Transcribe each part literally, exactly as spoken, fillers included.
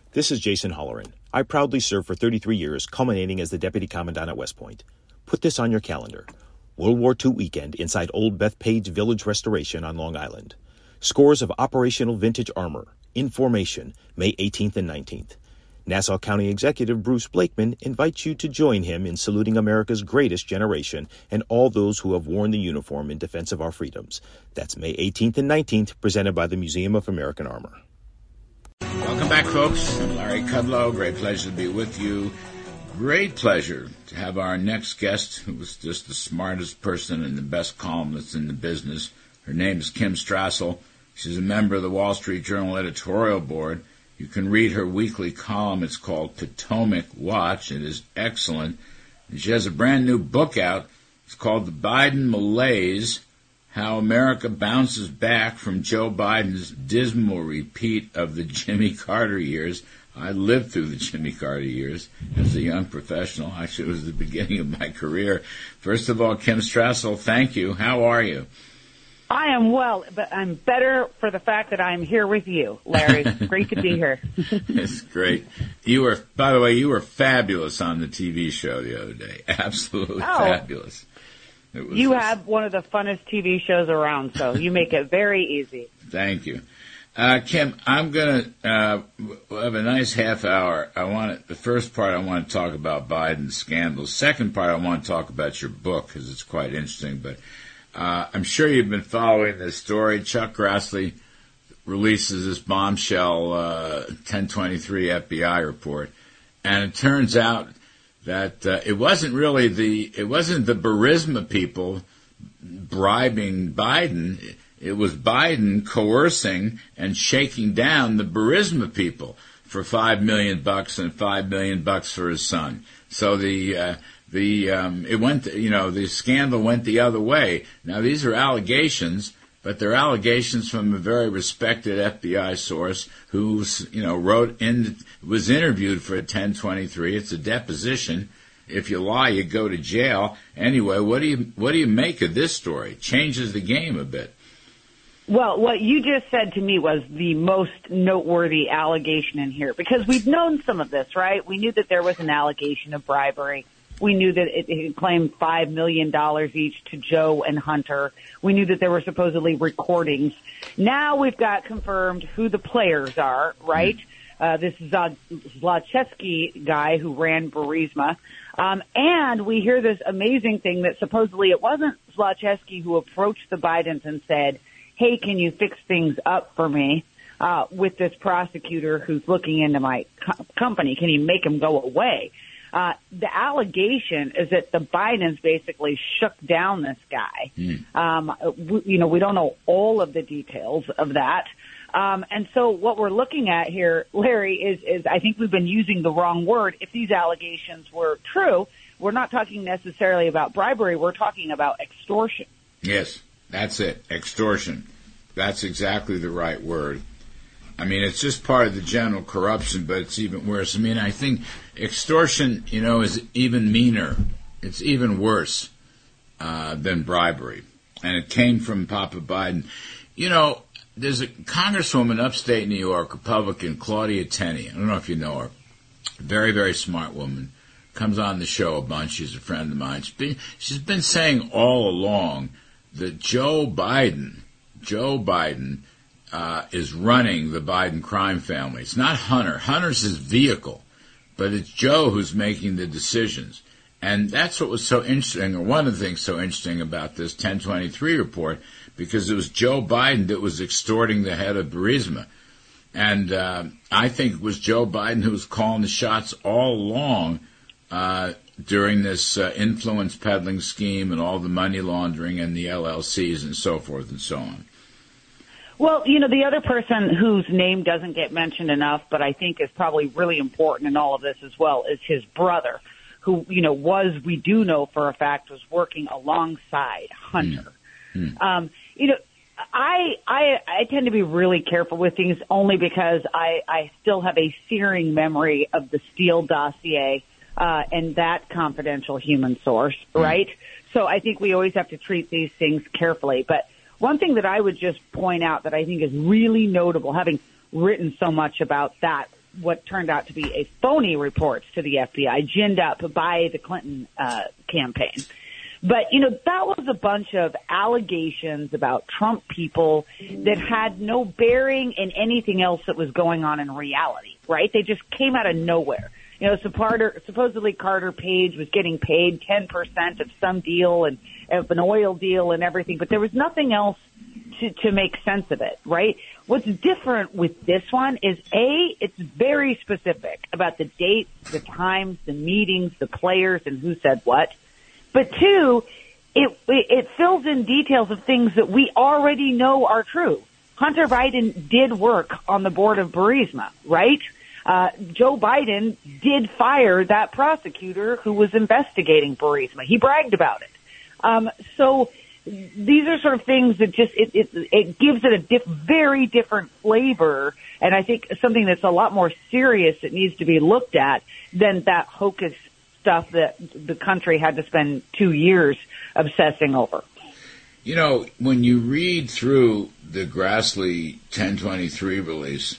This is Jason Holleran. I proudly served for thirty-three years, culminating as the Deputy Commandant at West Point. Put this on your calendar. World War Two weekend inside Old Bethpage Village Restoration on Long Island. Scores of operational vintage armor. In formation, May eighteenth and nineteenth. Nassau County Executive Bruce Blakeman invites you to join him in saluting America's greatest generation and all those who have worn the uniform in defense of our freedoms. That's May eighteenth and nineteenth, presented by the Museum of American Armor. Welcome back, folks. I'm Larry Kudlow. Great pleasure to be with you. Great pleasure to have our next guest, who was just the smartest person and the best columnist in the business. Her name is Kim Strassel. She's a member of the Wall Street Journal editorial board. You can read her weekly column. It's called Potomac Watch. It is excellent. And she has a brand new book out. It's called The Biden Malaise, How America Bounces Back from Joe Biden's Dismal Repeat of the Jimmy Carter Years. I lived through the Jimmy Carter years as a young professional. Actually, it was the beginning of my career. First of all, Kim Strassel, thank you. How are you? I am well, but I'm better for the fact that I'm here with you, Larry. It's great to be here. It's great. You were, by the way, you were fabulous on the T V show the other day. Absolutely oh. fabulous. It was you have one of the funnest T V shows around, so you make it very easy. Thank you. Uh, Kim, I'm going to uh, we'll have a nice half hour. I want to, the first part I want to talk about Biden's scandals. Second part I want to talk about your book because it's quite interesting. But uh, I'm sure you've been following this story. Chuck Grassley releases this bombshell uh, ten twenty-three F B I report, and it turns out that uh, it wasn't really the it wasn't the Burisma people bribing Biden. It was Biden coercing and shaking down the Burisma people for five million bucks and five million bucks for his son. So the uh, the um, it went you know the scandal went the other way. Now these are allegations, but they're allegations from a very respected F B I source who you know wrote in was interviewed for a ten twenty-three. It's a deposition. If you lie, you go to jail. Anyway, what do you what do you make of this story? It changes the game a bit. Well, what you just said to me was the most noteworthy allegation in here, because we've known some of this, right? We knew that there was an allegation of bribery. We knew that it, it claimed five million dollars each to Joe and Hunter. We knew that there were supposedly recordings. Now we've got confirmed who the players are, right? Uh, this Zlochevsky guy who ran Burisma. Um, and we hear this amazing thing that supposedly it wasn't Zlochevsky who approached the Bidens and said, hey, can you fix things up for me uh, with this prosecutor who's looking into my co- company? Can you make him go away? Uh, the allegation is that the Bidens basically shook down this guy. Mm. Um, we, you know, we don't know all of the details of that. Um, and so what we're looking at here, Larry, is, is I think we've been using the wrong word. If these allegations were true, we're not talking necessarily about bribery. We're talking about extortion. Yes. That's it, extortion. That's exactly the right word. I mean, it's just part of the general corruption, but it's even worse. I mean, I think extortion, you know, is even meaner. It's even worse uh, than bribery. And it came from Papa Biden. You know, there's a congresswoman upstate New York, Republican, Claudia Tenney. I don't know if you know her. Very, very smart woman. Comes on the show a bunch. She's a friend of mine. She's been, she's been saying all along that Joe Biden, Joe Biden, uh, is running the Biden crime family. It's not Hunter. Hunter's his vehicle, but it's Joe who's making the decisions. And that's what was so interesting, or one of the things so interesting about this ten twenty-three report, because it was Joe Biden that was extorting the head of Burisma. And uh, I think it was Joe Biden who was calling the shots all along uh during this uh, influence peddling scheme and all the money laundering and the L L Cs and so forth and so on. Well, you know, the other person whose name doesn't get mentioned enough, but I think is probably really important in all of this as well, is his brother, who, you know, was, we do know for a fact, was working alongside Hunter. Mm. Mm. Um, you know, I, I I tend to be really careful with things only because I, I still have a searing memory of the Steele dossier Uh, and that confidential human source, right? Mm. So I think we always have to treat these things carefully. But one thing that I would just point out that I think is really notable, having written so much about that what turned out to be a phony reports to the F B I, ginned up by the Clinton uh, campaign. But, you know, that was a bunch of allegations about Trump people that had no bearing in anything else that was going on in reality, right? They just came out of nowhere. You know, so Carter, supposedly Carter Page was getting paid ten percent of some deal and of an oil deal and everything, but there was nothing else to, to make sense of it, right? What's different with this one is, A, it's very specific about the dates, the times, the meetings, the players, and who said what. But two, it, it fills in details of things that we already know are true. Hunter Biden did work on the board of Burisma, right? Uh, Joe Biden did fire that prosecutor who was investigating Burisma. He bragged about it. Um, so these are sort of things that just, it, it, it gives it a diff, very different flavor, and I think something that's a lot more serious that needs to be looked at than that hocus stuff that the country had to spend two years obsessing over. You know, when you read through the Grassley ten twenty-three release,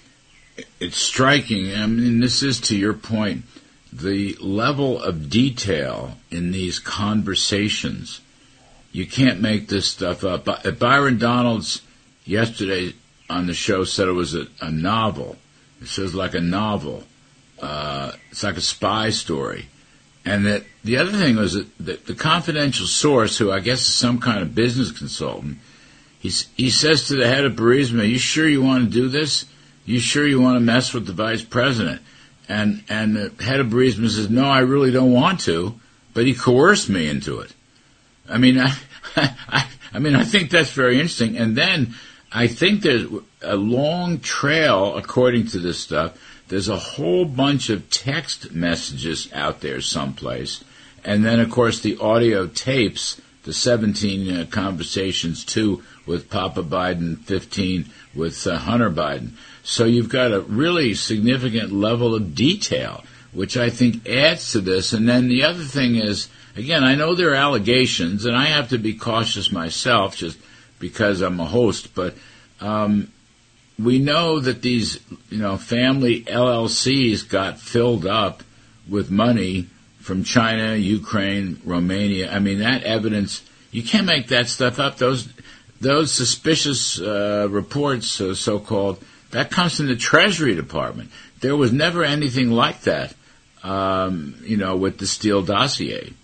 it's striking. I mean, this is, to your point, the level of detail in these conversations. You can't make this stuff up. Byron Donalds yesterday on the show said it was a, a novel. It says like a novel. Uh, it's like a spy story. And that the other thing was that the, the confidential source, who I guess is some kind of business consultant, he's, he says to the head of Burisma, "You sure you want to do this? You sure you want to mess with the vice president?" And and the head of Burisma says, "No, I really don't want to," but he coerced me into it. I mean, I, I, I mean, I think that's very interesting. And then I think there's a long trail, according to this stuff. There's a whole bunch of text messages out there someplace. And then, of course, the audio tapes, the seventeen uh, conversations, two with Papa Biden, fifteen with uh, Hunter Biden. So you've got a really significant level of detail, which I think adds to this. And then the other thing is, again, I know there are allegations, and I have to be cautious myself just because I'm a host, but um, we know that these, you know, family L L Cs got filled up with money from China, Ukraine, Romania. I mean, that evidence, you can't make that stuff up. Those those suspicious uh, reports, uh, so-called, that comes from the Treasury Department. There was never anything like that, um, you know, with the Steele dossier.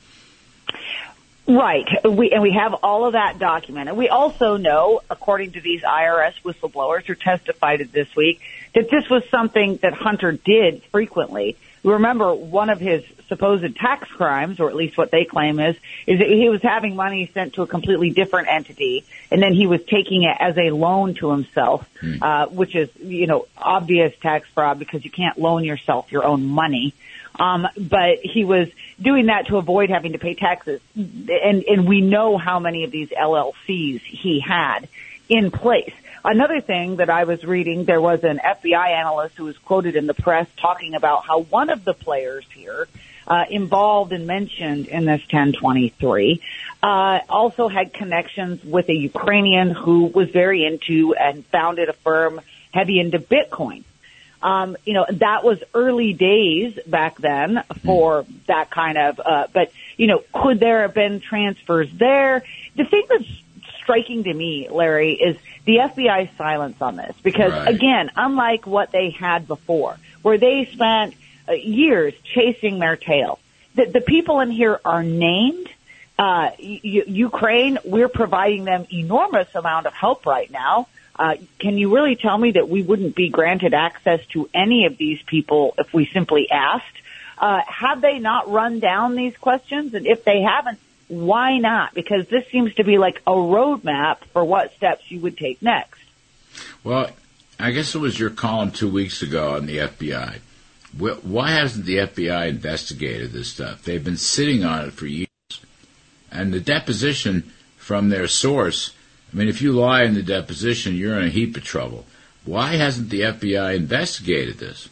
Right. We, and we have all of that documented. We also know, according to these I R S whistleblowers who testified this week, that this was something that Hunter did frequently. Remember, one of his supposed tax crimes, or at least what they claim is, is that he was having money sent to a completely different entity, and then he was taking it as a loan to himself, mm. uh, which is, you know, obvious tax fraud because you can't loan yourself your own money. Um, but he was doing that to avoid having to pay taxes. And, and we know how many of these L L Cs he had in place. Another thing that I was reading, there was an F B I analyst who was quoted in the press talking about how one of the players here, uh, involved and mentioned in this ten twenty-three, uh, also had connections with a Ukrainian who was very into and founded a firm heavy into Bitcoin. Um, you know, that was early days back then for that kind of, uh, but, you know, could there have been transfers there? The thing that's striking to me, Larry, is the F B I's silence on this. Because, right. again, unlike what they had before, where they spent uh, years chasing their tail, the, the people in here are named. Uh, U- Ukraine, we're providing them enormous amount of help right now. Uh, can you really tell me that we wouldn't be granted access to any of these people if we simply asked? Uh, have they not run down these questions? And if they haven't, why not? Because this seems to be like a roadmap for what steps you would take next. Well, I guess it was your column two weeks ago on the F B I. Why hasn't the F B I investigated this stuff? They've been sitting on it for years. And the deposition from their source, I mean, if you lie in the deposition, you're in a heap of trouble. Why hasn't the F B I investigated this?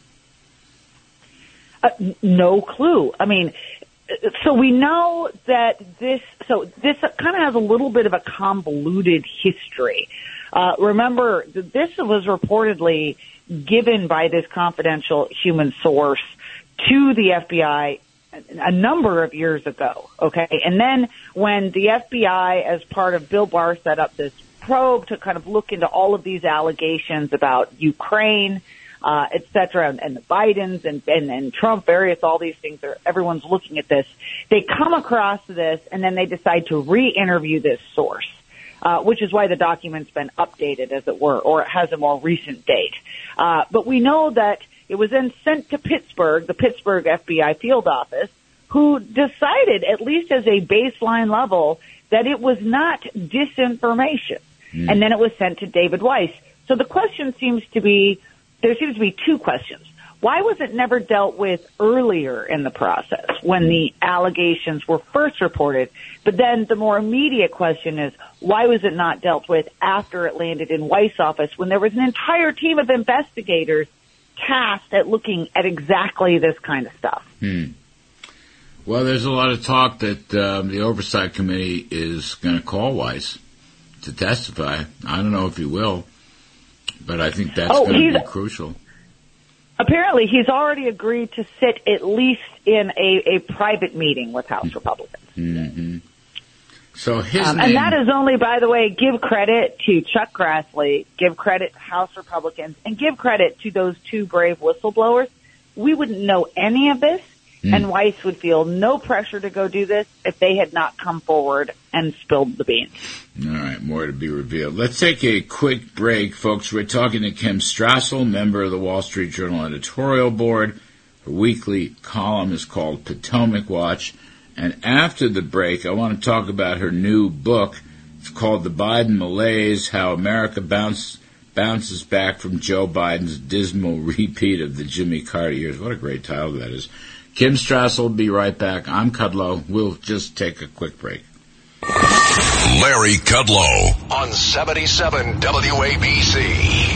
Uh, no clue. I mean, so we know that this, so this kind of has a little bit of a convoluted history. Uh, remember, this was reportedly given by this confidential human source to the F B I a number of years ago, okay? And then when the F B I, as part of Bill Barr, set up this probe to kind of look into all of these allegations about Ukraine, uh, et cetera, and, and the Bidens and, and, and Trump, various, all these things, are, everyone's looking at this. They come across this, and then they decide to re-interview this source, uh, which is why the document's been updated, as it were, or it has a more recent date. Uh, but we know that it was then sent to Pittsburgh, the Pittsburgh F B I field office, who decided, at least as a baseline level, that it was not disinformation. Mm. And then it was sent to David Weiss. So the question seems to be, there seems to be two questions. Why was it never dealt with earlier in the process when the allegations were first reported? But then the more immediate question is, why was it not dealt with after it landed in Weiss' office when there was an entire team of investigators tasked at looking at exactly this kind of stuff? Hmm. Well, there's a lot of talk that um, the Oversight Committee is going to call Weiss to testify. I don't know if he will, but I think that's oh, going to be crucial. Apparently, he's already agreed to sit at least in a, a private meeting with House Republicans. Mm-hmm. So his um, name... And that is only, by the way, give credit to Chuck Grassley, give credit to House Republicans, and give credit to those two brave whistleblowers. We wouldn't know any of this, mm. and Weiss would feel no pressure to go do this if they had not come forward and spilled the beans. All right, more to be revealed. Let's take a quick break, folks. We're talking to Kim Strassel, member of the Wall Street Journal editorial board. Her weekly column is called Potomac Watch. And after the break, I want to talk about her new book. It's called The Biden Malaise, How America Bounce, Bounces Back from Joe Biden's Dismal Repeat of the Jimmy Carter Years. What a great title that is. Kim Strassel will be right back. I'm Kudlow. We'll just take a quick break. Larry Kudlow on seventy-seven W A B C.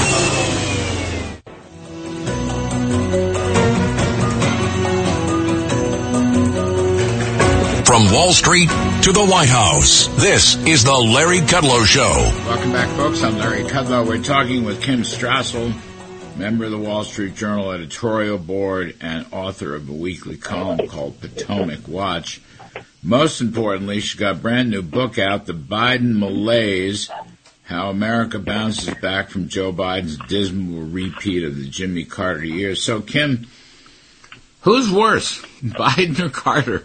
From Wall Street to the White House, this is the Larry Kudlow Show. Welcome back, folks. I'm Larry Kudlow. We're talking with Kim Strassel, member of the Wall Street Journal editorial board and author of a weekly column called Potomac Watch. Most importantly, she's got a brand new book out, The Biden Malaise, How America Bounces Back from Joe Biden's Dismal Repeat of the Jimmy Carter Years. So, Kim, who's worse, Biden or Carter?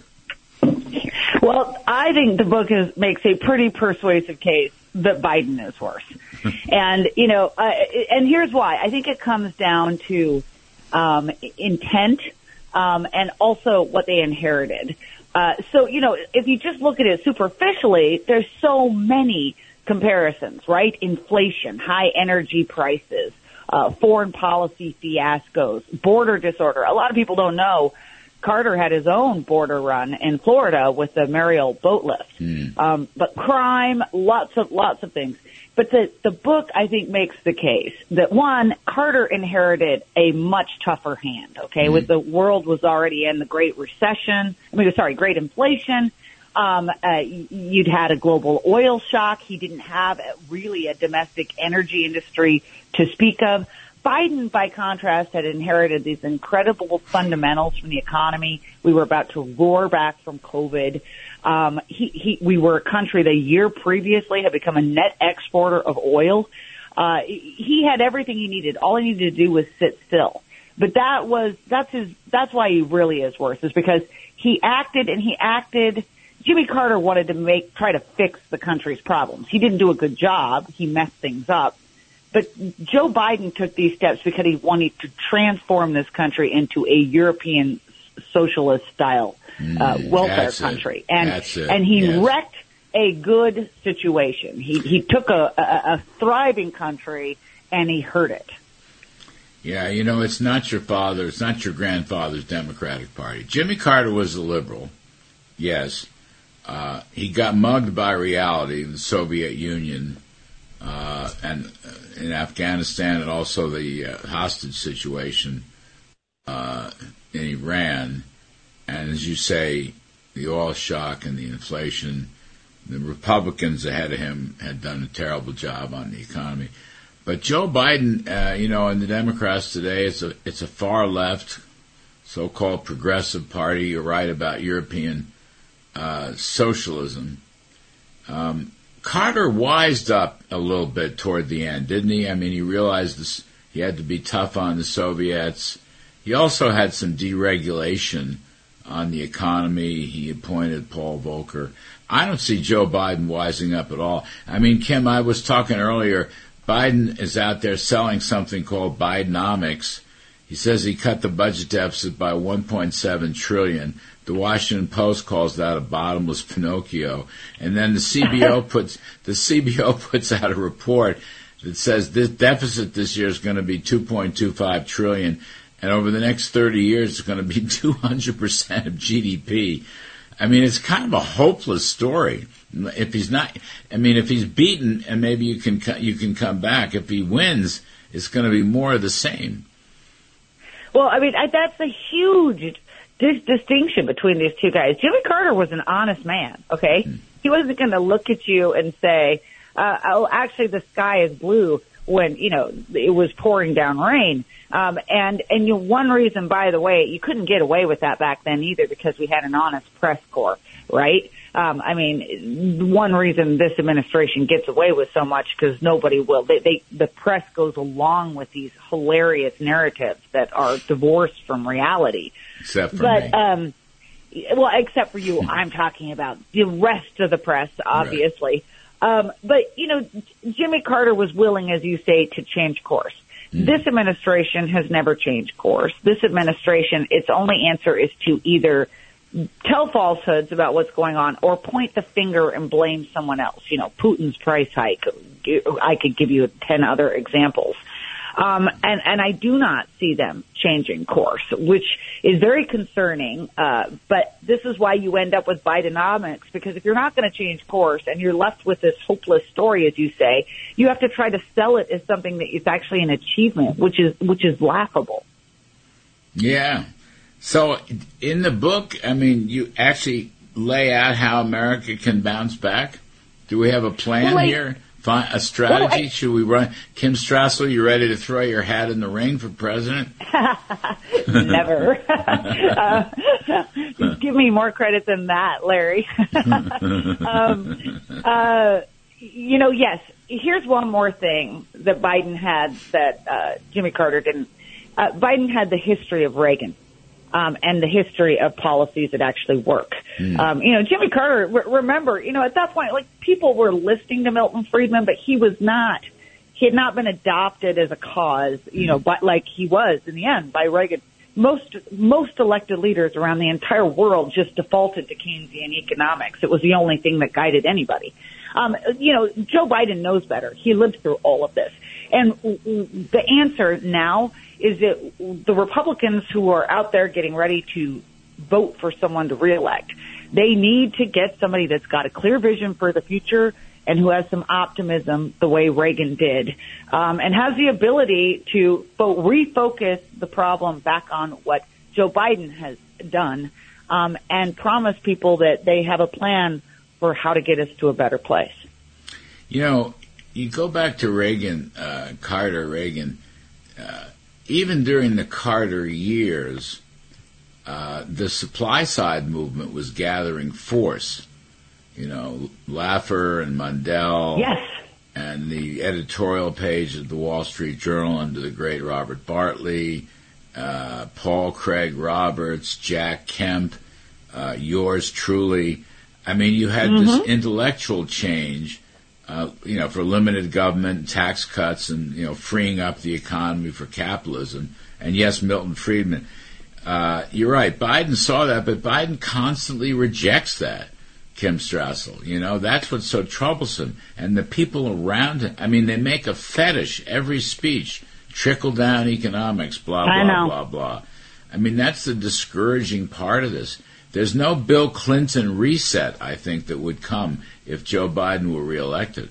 Well, I think the book is, makes a pretty persuasive case that Biden is worse. And, you know, uh, and here's why. I think it comes down to um, intent um, and also what they inherited. Uh, so, you know, if you just look at it superficially, there's so many comparisons, right? Inflation, high energy prices, uh, foreign policy fiascos, border disorder. A lot of people don't know Carter had his own border run in Florida with the Mariel boat lift. Mm. Um, but crime, lots of, lots of things. But the, the book, I think, makes the case that, one, Carter inherited a much tougher hand, okay, mm. with the world was already in the Great Recession, I mean, sorry, Great Inflation. Um, uh, you'd had a global oil shock. He didn't have a, really a domestic energy industry to speak of. Biden, by contrast, had inherited these incredible fundamentals from the economy. We were about to roar back from COVID. Um, he, he, we were a country the year previously had become a net exporter of oil. Uh, he had everything he needed. All he needed to do was sit still. But that was, that's his, that's why he really is worse, is because he acted and he acted. Jimmy Carter wanted to make, try to fix the country's problems. He didn't do a good job. He messed things up. But Joe Biden took these steps because he wanted to transform this country into a European socialist-style uh, welfare mm, country, it. and and he yes. wrecked a good situation. He he took a, a, a thriving country and he hurt it. Yeah, you know, it's not your father, it's not your grandfather's Democratic Party. Jimmy Carter was a liberal, yes. Uh, he got mugged by reality, the Soviet Union. Uh, and uh, in Afghanistan, and also the uh, hostage situation uh, in Iran, and as you say, the oil shock and the inflation. The Republicans ahead of him had done a terrible job on the economy. But Joe Biden, uh, you know, and the Democrats today, it's a it's a far left, so-called progressive party. You're right about European uh, socialism. Um, Carter wised up a little bit toward the end, didn't he? I mean, he realized this, he had to be tough on the Soviets. He also had some deregulation on the economy. He appointed Paul Volcker. I don't see Joe Biden wising up at all. I mean, Kim, I was talking earlier, Biden is out there selling something called Bidenomics. He says he cut the budget deficit by one point seven trillion dollars. The Washington Post calls that a bottomless Pinocchio. And then the C B O puts the C B O puts out a report that says this deficit this year is going to be two point two five trillion dollars. And over the next thirty years, it's going to be two hundred percent of G D P. I mean, it's kind of a hopeless story. If he's not, I mean, if he's beaten, and maybe you can you can come back. If he wins, it's going to be more of the same. Well, I mean, I, that's a huge dis- distinction between these two guys. Jimmy Carter was an honest man. Okay, hmm. He wasn't going to look at you and say, uh, "Oh, actually, the sky is blue," when you know it was pouring down rain. Um, and, and you, one reason, by the way, you couldn't get away with that back then either because we had an honest press corps, right? Um, I mean, one reason this administration gets away with so much because nobody will. They, they, the press goes along with these hilarious narratives that are divorced from reality. Except for but, me. Um, well, except for you, I'm talking about the rest of the press, obviously. Right. Um, but, you know, Jimmy Carter was willing, as you say, to change course. This administration has never changed course. This administration, its only answer is to either tell falsehoods about what's going on or point the finger and blame someone else. You know, Putin's price hike. I could give you ten other examples. Um, and, and I do not see them changing course, which is very concerning. Uh, but this is why you end up with Bidenomics, because if you're not going to change course and you're left with this hopeless story, as you say, you have to try to sell it as something that is actually an achievement, which is, which is laughable. Yeah. So in the book, I mean, you actually lay out how America can bounce back. Do we have a plan well, like, here? A strategy? Well, I, Should we run? Kim Strassel, you ready to throw your hat in the ring for president? Never. uh, give me more credit than that, Larry. um, uh, you know, yes. Here's one more thing that Biden had that uh, Jimmy Carter didn't. Uh, Biden had the history of Reagan. Um, and the history of policies that actually work. Mm. Um, you know, Jimmy Carter, re- remember, you know, at that point, like, people were listening to Milton Friedman, but he was not, he had not been adopted as a cause, you know, but like he was in the end by Reagan. Most, most elected leaders around the entire world just defaulted to Keynesian economics. It was the only thing that guided anybody. Um, you know, Joe Biden knows better. He lived through all of this. And the answer now is that the Republicans who are out there getting ready to vote for someone to reelect, they need to get somebody that's got a clear vision for the future and who has some optimism the way Reagan did, um, and has the ability to fo- refocus the problem back on what Joe Biden has done, um, and promise people that they have a plan for how to get us to a better place. You know, you go back to Reagan, uh, Carter, Reagan, uh, even during the Carter years, uh, the supply side movement was gathering force. You know, Laffer and Mundell. Yes. And the editorial page of the Wall Street Journal under the great Robert Bartley, uh, Paul Craig Roberts, Jack Kemp, uh, yours truly. I mean, you had mm-hmm. this intellectual change, uh, you know, for limited government, tax cuts, and, you know, freeing up the economy for capitalism. And yes, Milton Friedman. Uh, you're right. Biden saw that, but Biden constantly rejects that. Kim Strassel, you know, that's what's so troublesome. And the people around him, I mean, they make a fetish every speech, trickle-down economics, blah, blah, blah, blah. I mean, that's the discouraging part of this. There's no Bill Clinton reset, I think, that would come if Joe Biden were reelected.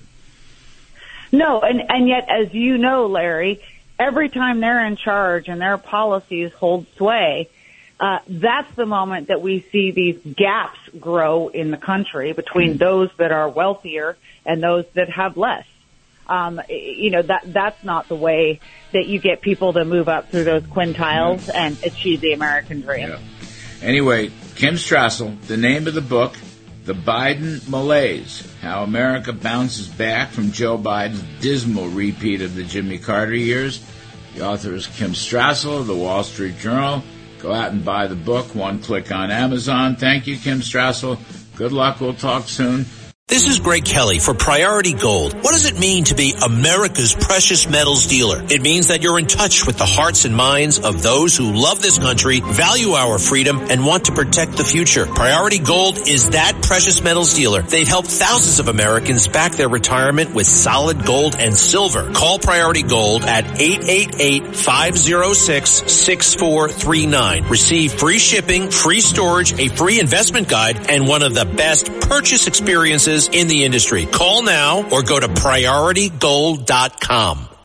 No, and, and yet, as you know, Larry, every time they're in charge and their policies hold sway, Uh, that's the moment that we see these gaps grow in the country between those that are wealthier and those that have less. Um, you know, that that's not the way that you get people to move up through those quintiles yeah. and achieve the American dream. Yeah. Anyway, Kim Strassel, the name of the book, The Biden Malaise, How America Bounces Back from Joe Biden's Dismal Repeat of the Jimmy Carter Years. The author is Kim Strassel of the Wall Street Journal. Go out and buy the book, one click on Amazon. Thank you, Kim Strassel. Good luck. We'll talk soon. This is Greg Kelly for Priority Gold. What does it mean to be America's precious metals dealer? It means that you're in touch with the hearts and minds of those who love this country, value our freedom, and want to protect the future. Priority Gold is that precious metals dealer. They've helped thousands of Americans back their retirement with solid gold and silver. Call Priority Gold at eight eight eight, five oh six, six four three nine. Receive free shipping, free storage, a free investment guide, and one of the best purchase experiences in the industry. Call now or go to priority gold dot com.